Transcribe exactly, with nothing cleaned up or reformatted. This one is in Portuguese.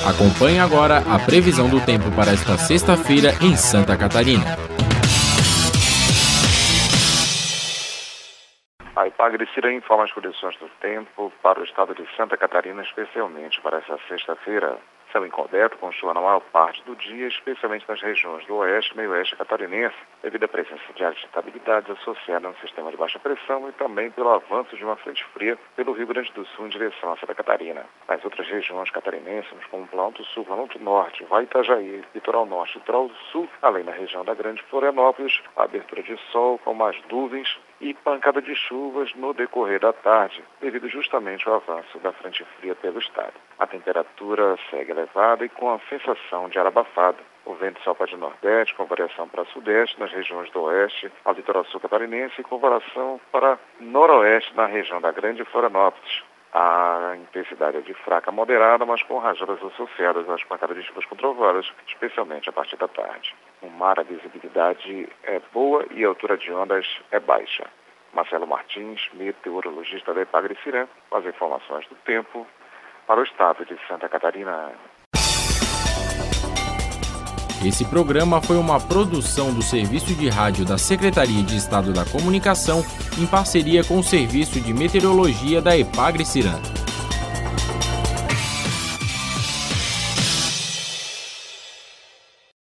Acompanhe agora a previsão do tempo para esta sexta-feira em Santa Catarina. A Epagre-Ciran informa as condições do tempo para o estado de Santa Catarina, especialmente para essa sexta-feira. Céu encoberto com chuva na maior parte do dia, especialmente nas regiões do oeste e meio-oeste catarinense, devido à presença de áreas de instabilidade associada a um sistema de baixa pressão e também pelo avanço de uma frente fria pelo Rio Grande do Sul em direção a Santa Catarina. Nas outras regiões catarinenses, como Planalto Sul, Planalto Norte, Vai Itajaí, Litoral Norte e Litoral Sul, além da região da Grande Florianópolis, a abertura de sol com mais nuvens e pancada de chuvas no decorrer da tarde, devido justamente ao avanço da frente fria pelo estado. A temperatura segue elevada e com a sensação de ar abafado. O vento sopra de nordeste, com variação para sudeste nas regiões do oeste, ao litoral sul catarinense e com variação para noroeste na região da Grande Florianópolis. A intensidade é de fraca a moderada, mas com rajadas associadas às pancadas de chuvas com trovoadas, especialmente a partir da tarde. No mar, a visibilidade é boa e a altura de ondas é baixa. Marcelo Martins, meteorologista da Epagre-Ciran, com as informações do tempo para o estado de Santa Catarina. Esse programa foi uma produção do Serviço de Rádio da Secretaria de Estado da Comunicação, em parceria com o Serviço de Meteorologia da Epagre-Ciran.